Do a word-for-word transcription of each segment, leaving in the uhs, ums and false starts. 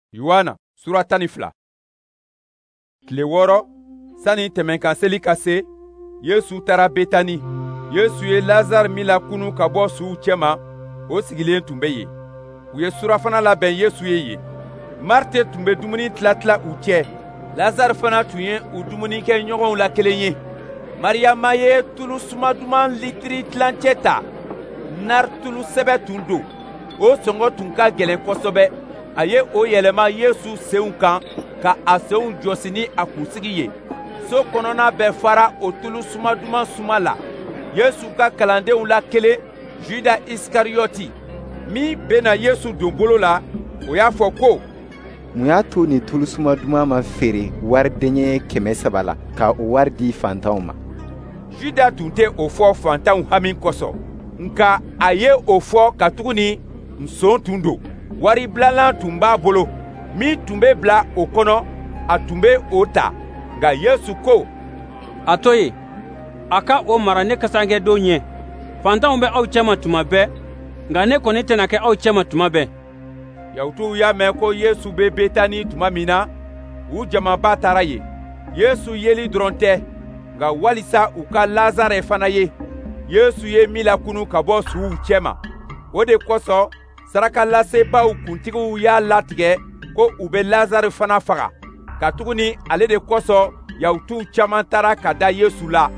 Yohana sura tan ni fila. Tile wɔɔrɔ sani tɛmɛnkan seli ka se, Yesu taara Betani. Yesu ye Lazare min lakunu ka bɔ suw cɛma, o sigilen tun bɛ yen. U ye surafana labɛn Yesu ye yen. Marite tun bɛ dumuni tila tila u cɛ. Lazare fana tun ye u dumunikɛ ɲɔgɔnw la kelen ye. Mariyama ye tulu suma duman litiri tilancɛ ta. Nari tulu sɛbɛ tun don. O sɔngɔ tun ka gɛlɛn kosɛbɛ. A ye o yɛlɛma Yesu senw kan ka a senw jɔsi ni a kunsigi ye. So kɔnɔna bɛɛ fara o tulu suma duman suma la. Yesu ka kalandenw la kelen, Juda Iskariyɔti, min bɛna Yesu don bolo la, o y'a fɔ ko: mun y'a to ni tulu suma duman ma feere wari denɲɛ kɛmɛ saba la ka o wari di fantanw ma? Juda tun tɛ o fɔ fantanw hami kosɔn, nka a ye o fɔ ka tuguni nson tun don. Wari bilalan tun b'a bolo, min tun bɛ bila o kɔnɔ, a tun bɛ o ta. Nka Yesu ko: a to yen, a ka o mara ne kasankɛdenw ɲɛ. Fantanw bɛ aw cɛma tuma bɛɛ, nka ne kɔni tɛna kɛ aw cɛma tuma bɛɛ. Yahudiw y'a mɛn ko Yesu bɛ Betani tuma min na, u jamaba taara yen. Yesu yeli dɔrɔn tɛ, nka walisa u ka Lazare fana ye. Yesu ye min lakunu ka bɔ suw cɛma. O de kosɔn sarakalasebaaw kuntigiw y'a latigɛ ko u bɛ Lazare fana faga. Ka tuguni ale de kosɔn Yahudiw caman taara ka da Yesu la.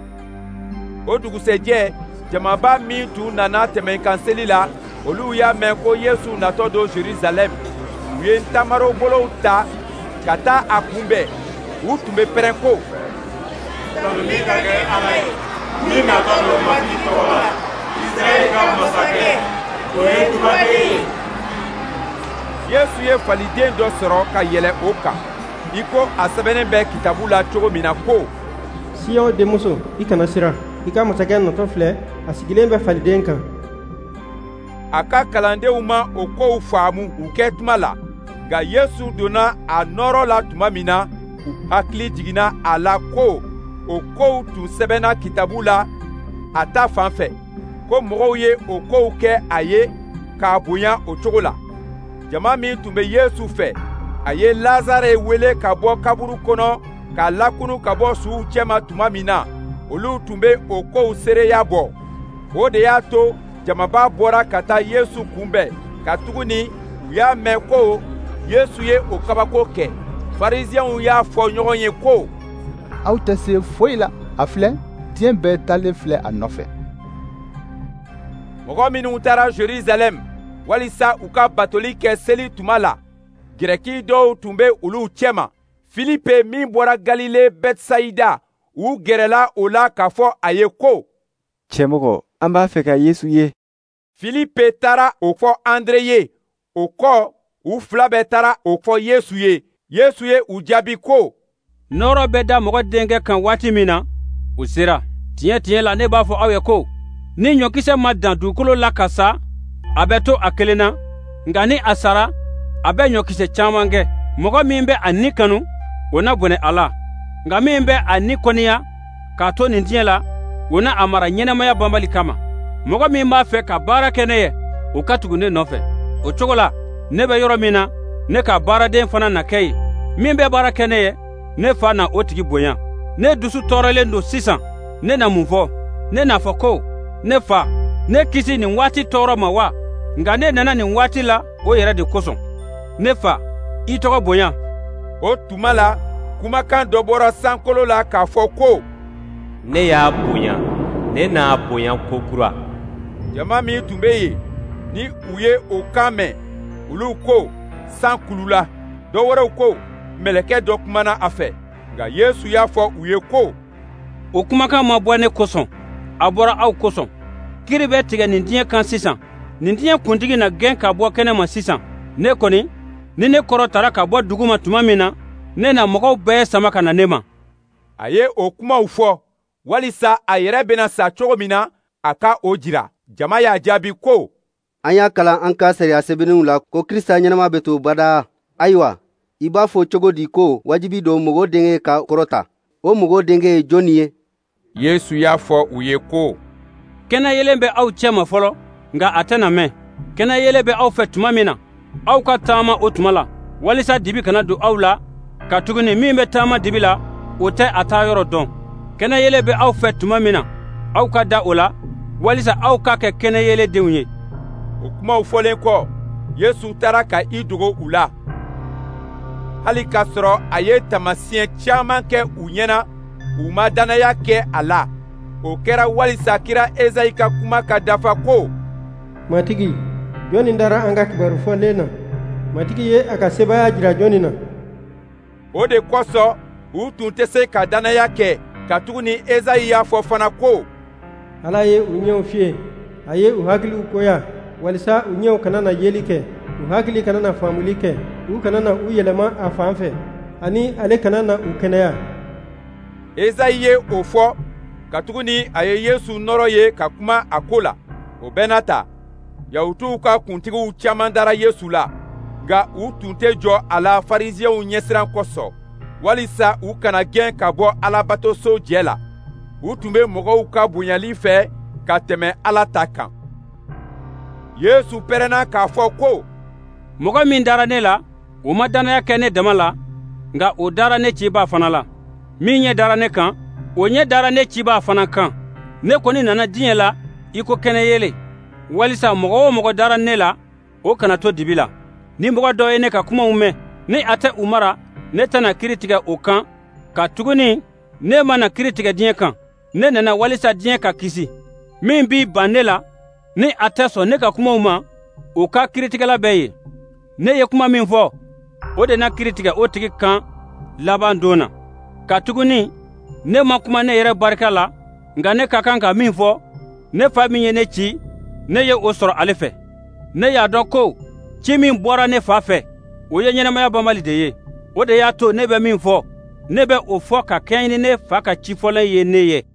O dugusɛjɛ, jamaba min tun nana tɛmɛnkan seli la, olu y'a mɛn ko Yesu natɔ don Jerusalem. U ye ntamaro bolow ta ka taa a kunbɛn. U tun bɛ pɛrɛn ko: min ka kɛ Ala ye, min natɔ don Masihi tɔgɔ la, Israɛl ka masakɛ, o ye dubaden ye. Yesu ye faliden dɔ sɔrɔ ka yɛlɛ o kan, i ko a sɛbɛnnen bɛ kitabu la cogo min na ko: Siyon denmuso, i kana siran, i ka masakɛ natɔ filɛ, a sigilen bɛ faliden kan. A ka kalandenw ma o kow faamu u kɛ tuma la, nka Yesu donna a nɔɔrɔ la tuma min na, u hakili jiginna a la ko o kow tun sɛbɛnna kitabu la a ta fan fɛ, ko mɔgɔw ye o kow kɛ a ye k'a bonya o cogo la. Jama min tun bɛ Yesu fɛ, a ye Lazare wele ka bɔ kaburu kɔnɔ k'a lakunu ka bɔ suw cɛma tuma min na, olu tun bɛ o kow seereya bɔ. O de y'a to jamaba bɔra ka taa Yesu kunbɛn, ka tuguni u y'a mɛn ko Yesu ye o kabako kɛ. Farisiyɛnw y'a fɔ ɲɔgɔn ye ko: aw tɛ se foyi la, a filɛ, diɲɛ bɛɛ talen filɛ a nɔfɛ. Mɔgɔ minnu taara Jerusalem walisa u ka batoli kɛ seli tuma la, Gɛrɛki dɔw tun bɛ olu cɛma. Filipe min bɔra Galile Bɛtisayida, u gɛrɛla o la k'a fɔ a ye ko: cɛmɔgɔ, an b'a fɛ ka Yesu ye. Filipe taara o fɔ Andre ye. O kɔ, u fila bɛɛ taara o fɔ Yesu ye. Yesu ye u jaabi ko: nɔɔrɔ bɛ da mɔgɔ denkɛ kan waati min na, o sera. Tiɲɛ tiɲɛ la ne b'a fɔ aw ye ko, ni ɲɔkisɛ ma dan dugukolo la ka sa, a bɛ to a kelen na, nka ni a sara, a bɛ ɲɔkisɛ caman kɛ. Mɔgɔ min bɛ a ni kanu, o na bɔnɛ a la, nka min bɛ a ni kɔniya k'a to nin diɲɛ la, o na a mara ɲɛnɛmaya banbali kama. Mɔgɔ min b'a fɛ ka baara kɛ ne ye, o ka tugu ne nɔfɛ. O cogo la, ne bɛ yɔrɔ min na, ne ka baaraden fana na kɛ yen. Min bɛ baara kɛ ne ye, ne fa na o tigi bonya. Ne dusu tɔɔrɔlen don sisan, ne na mun fɔ? Ne na fɔ ko: ne fa, ne kisi nin waati tɔɔrɔ ma wa? Nka ne nana nin waati la o yɛrɛ de kosɔn. Ne fa, i tɔgɔ bonya. O tuma la, kumakan dɔ bɔra sankolo la k'a fɔ ko: ne y'a bonya, ne n'a bonya kokura. Jama min tun bɛ yen, ni u ye o kan mɛn, olu ko san kulula. Dɔ wɛrɛw ko mɛlɛkɛ dɔ kumana a fɛ. Nka Yesu y'a fɔ u ye ko: o kumakan ma bɔ ne kosɔn, a bɔra aw kosɔn. Kiri bɛ tigɛ nin diɲɛ kan sisan, nin diɲɛ kuntigi na gɛn ka bɔ kɛnɛ ma sisan. Ne kɔni, ni ne kɔrɔ tara ka bɔ dugu ma tuma min na, ne na mɔgɔw bɛɛ sama ka na ne ma. A ye o kumaw fɔ walisa a yɛrɛ bɛna sa cogo min na, a ka o jira. Jama y'a jaabi ko: an y'a kalan an ka sariya sɛbɛnninw la ko Kirista ɲɛnama bɛ to bada. Ayiwa, i b'a fɔ cogo di ko wajibi don mɔgɔ denkɛ ka kɔrɔta? O mɔgɔ denkɛ ye jɔnni ye? Yesu y'a fɔ u ye ko: kɛnɛyelen bɛ aw cɛma fɔlɔ, nka a tɛna mɛn. Kɛnɛyelen bɛ aw fɛ tuma min na, aw ka taama o tuma la. walisa dibi kana don aw la ka tuguni min bɛ taama dibi la o tɛ a taa yɔrɔ dɔn. Kɛnɛ yele bɛ aw fɛ tuma min na aw ka da o la walisa aw ka kɛ kɛnɛ yele denw ye. O kumaw fɔlen kɔ Yesu taara ka i dogo u la. Hali k'a sɔrɔ a ye taamasiyɛn caaman kɛ u ɲɛna u ma dannaya kɛ a la. O kɛra walisa kira Ezayi ka kuma ka dafa ko: Matigi, jɔnni dara an ka kibaru fɔlen na? Matigi ye a ka sebaya jira jɔnni na? O de kosɔn u tun tɛ se ka dannaya kɛ, katuguni Ezayi y'a fɔ fana ko: Ala ye u ɲɛw fiyɛ, a ye u hakiliw koya, walisa u ɲɛw kana na yeli kɛ, u hakili kana na faamuli kɛ, u kana na u yɛlɛma a fan fɛ, ani ale kana na u kɛnɛya. Ezayi ye o fɔ, katuguni a ye Yesu nɔrɔ ye ka kuma a ko la. O bɛɛ n'a ta, Yahudiw ka kuntigiw caaman dara Yesu la, nka u tun tɛ jɔ a la Farisiyɛnw ɲɛsiran kosɔn, walisa u kana gɛn ka bɔ Alabatoso jɛ la. U tun bɛ mɔgɔw ka bonyali fɛ ka tɛmɛ Ala ta kan. Yesu pɛrɛnna k'a fɔ ko: Mɔgɔ min dara ne la, o ma dannaya kɛ ne dama la, nka o dara ne cibaa fana la. Min ɲɛ dara ne kan, o ɲɛ dara ne cibaa fana kan. Ne kɔni nana diɲɛ la i ko kɛnɛ yele, walisa mɔgɔ o mɔgɔ dara ne la, o kana to dibi la. Ni mɔgɔ dɔ ye ne ka kumaw mɛn, ni a tɛ u mara, ne tɛna kiiri tigɛ o kan, ka tuguni ne mana kiiri tigɛ diɲɛ kan. Ne nana walisa diɲɛ ka kisi. Min b'i ban ne la, ni a tɛ sɔn ne ka kumaw ma, o ka kiiritigɛla bɛ ye. Ne ye kuma min fɔ, o de na kiiri tigɛ o tigi kan laban don na. Ka tuguni ne ma kuma ne yɛrɛ barika la, nka ne ka kan ka min fɔ, ne fa min ye ne ci, ne ye o sɔrɔ ale fɛ. Ne y'a dɔn ko ci min bɔra ne fa fɛ, o ye ɲɛnamaya banbali de ye. O de y'a to ne bɛ min fɔ, ne bɛ o fɔ ka kɛɲɛ ni ne fa ka cifɔlen ye ne ye.